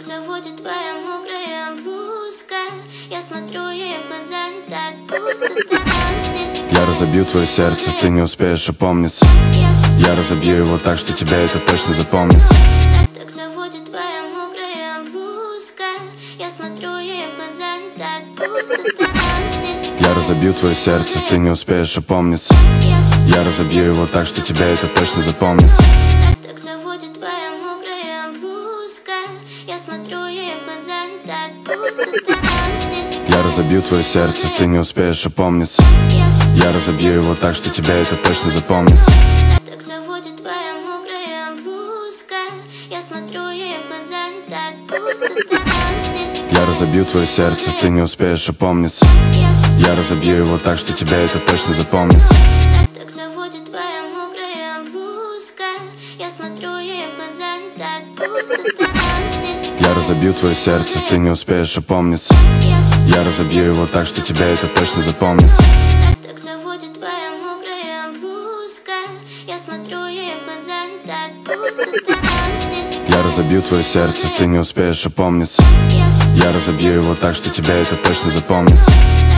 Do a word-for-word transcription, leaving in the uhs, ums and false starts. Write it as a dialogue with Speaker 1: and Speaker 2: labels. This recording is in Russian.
Speaker 1: заводит твоя мокрая блузка. Я смотрю ей в глаза, и так пусто там здесь.
Speaker 2: Я разобью твое сердце, ты не успеешь опомниться. Я разобью его так, что тебя это точно запомнится.
Speaker 1: Так, так заводит твоя мокрая блузка. Я смотрю ей в глаза, и так пусто там здесь.
Speaker 2: Я разобью твое сердце, ты не успеешь опомниться. Я разобью его так, что тебя это точно запомнится.
Speaker 1: Так, так заводит твоя мокрая блузка. Я смотрю ей в глаза, и так пусто там здесь.
Speaker 2: Я разобью твое сердце, ты не успеешь опомниться. Я разобью его так, что тебя это точно запомнится.
Speaker 1: Так, так заводит твоя мокрая блузка. Я смотрю ей в глаза, и так пусто там здесь.
Speaker 2: Я разобью твое сердце, ты не успеешь опомниться. Я разобью его так, что тебя это точно запомнится.
Speaker 1: Так, так заводит твоя мокрая блузка. Я смотрю ей в глаза, и так пусто там здесь.
Speaker 2: Я разобью твое сердце, ты не успеешь опомниться. Я разобью его так, что тебя это точно запомнится.
Speaker 1: Так, так заводит твоя мокрая блузка. Я смотрю ей в глаза, и так пусто там здесь.
Speaker 2: Я разобью твое сердце, ты не успеешь опомниться. Я разобью его так, что тебя это точно запомнится.